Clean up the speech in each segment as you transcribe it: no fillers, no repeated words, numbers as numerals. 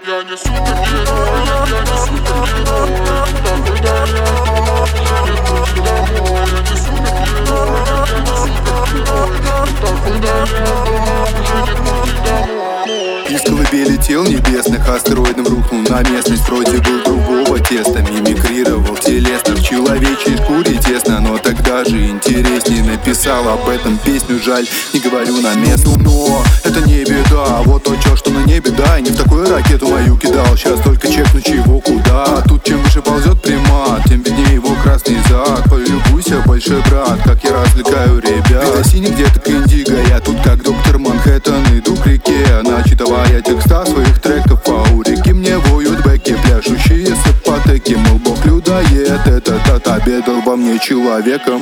Я не супергерой, я не супергерой. Такой дорогой, нет пути домой. Я не супергерой, я не супергерой. Такой дорогой, нет пути домой. Из колыбели тел небесных астероидом рухнул на местность. Вроде был другого теста, мимикрировал телесно. В человечьей шкуре тесно, но тогда же интереснее. Написал об этом песню, жаль, не говорю на место. Но это не беда, вот то, что на небе, да. И не в такую ракету мою кидал, сейчас только чекну чего куда. А тут чем выше ползет примат, тем виднее его красный зад. Полюбуйся, большой брат, как я развлекаю ребят. Видосиний где-то к Индиго, я тут как доктор Манхэттен. Иду к реке, начитывая текста своих треков. А у реки мне воют бэки, пляшущие с ипотеки. Мол, бог людоед, этот обедал во мне человеком.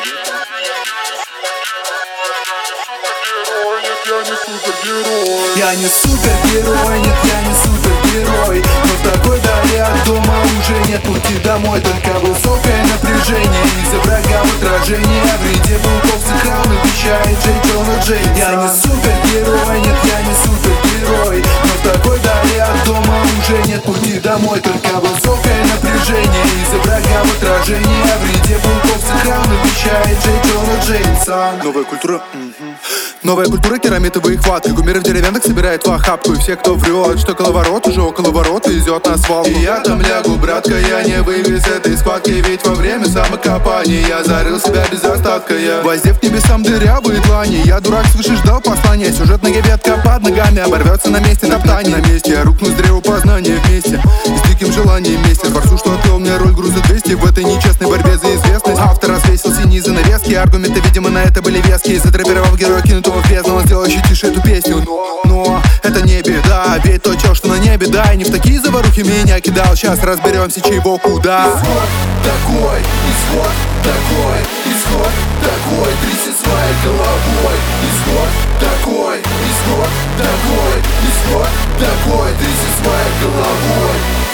Я не супергерой, нет, я не супергерой. Но в такой дали от дома уже нет пути домой. Только высокое напряжение из-за врага в отражении. В ряде пауков сыграл, обещает Джей Джона Джеймса. Я не супергерой, нет, я не супергерой. Но в такой дали от дома уже нет пути домой. Только высокое напряжение из-за врага в отражении. В ряде пауков сыграл, обещает Джей Джона Джеймса. Новая культура керамитовой хватки. Кумиры в деревянных собирает в охапку. И все, кто врет, что коловорот уже около ворот везет на свалку. И я там лягу, братка, я не вывез этой схватки. Ведь во время самокопания я зарыл себя без остатка. Я воздев к небесам дырявые длани. Я дурак свыше ждал послания. Сюжетная ветка под ногами оборвется на месте топтания. На месте я рухну с древа познания вместе и с диким желанием мести. Творцу, что отвел мне роль груза 200 в этой нечестной борьбе за известность. Автор развесил синие занавески. Аргументы, видимо, на это были веские. Затрапировав героя, кинутого в бездну, он сделал еще тише эту песню. Но это не беда, ведь то, что на небе, да. И не в такие заварухи меня кидал. Сейчас разберемся, чего куда. Исход такой, исход такой, исход такой. Тряси своей головой. Исход такой, исход такой, исход такой. Тряси своей головой.